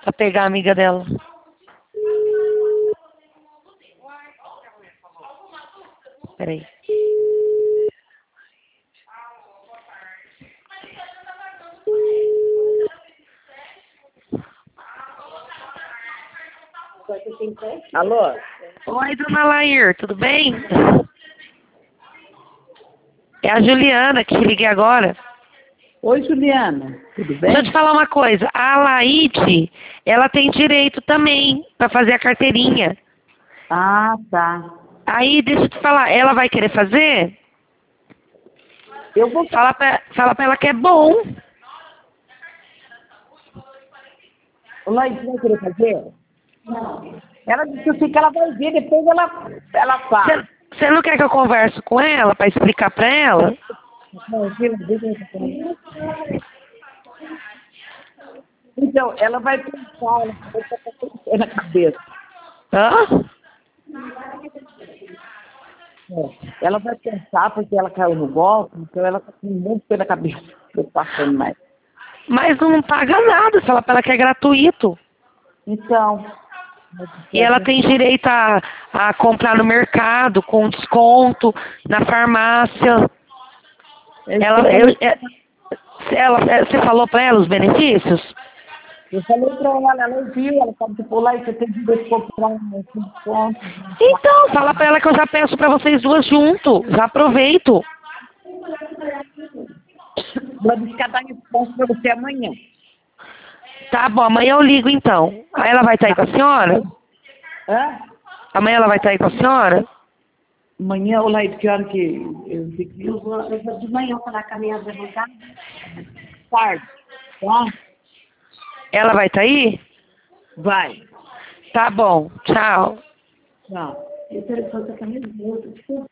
pra pegar a amiga dela. Peraí. Alô? Oi, dona Lair, tudo bem? É a Juliana que te liguei agora. Oi, Juliana. Tudo bem? Deixa eu te falar uma coisa. A Laide, ela tem direito também pra fazer a carteirinha. Ah, tá. Aí, deixa eu te falar, ela vai querer fazer? Eu vou... Fala pra ela que é bom. O Laís vai querer fazer? Não. Ela disse assim que ela vai ver, depois ela fala. Você não quer que eu converse com ela pra explicar pra ela? Então, ela vai pensar, ela vai pensar na cabeça. Hã? Ela vai pensar porque ela caiu no golpe, então ela tá com um monte de coisa na cabeça. Eu passando mais. Mas não paga nada, fala pra ela que é gratuito. Então, E ela tem direito a comprar no mercado com desconto, na farmácia. Você falou pra ela os benefícios? eu falei pra ela ouviu, ela falou tipo, lá e você tem direito de comprar um ponto. Então, fala pra ela que eu já peço pra vocês duas junto. Já aproveito. Vou buscar dar resposta pra você amanhã. Tá bom, amanhã eu ligo então. Aí ela vai estar aí com a senhora? Hã? Amanhã ela vai estar aí com a senhora? Amanhã, olá, que hora que eu fico? Eu vou de manhã falar com a minha advogada. Tarde, tá? Ela vai estar aí? Vai. Tá bom, tchau. Tchau. Eu quero fazer a camisa.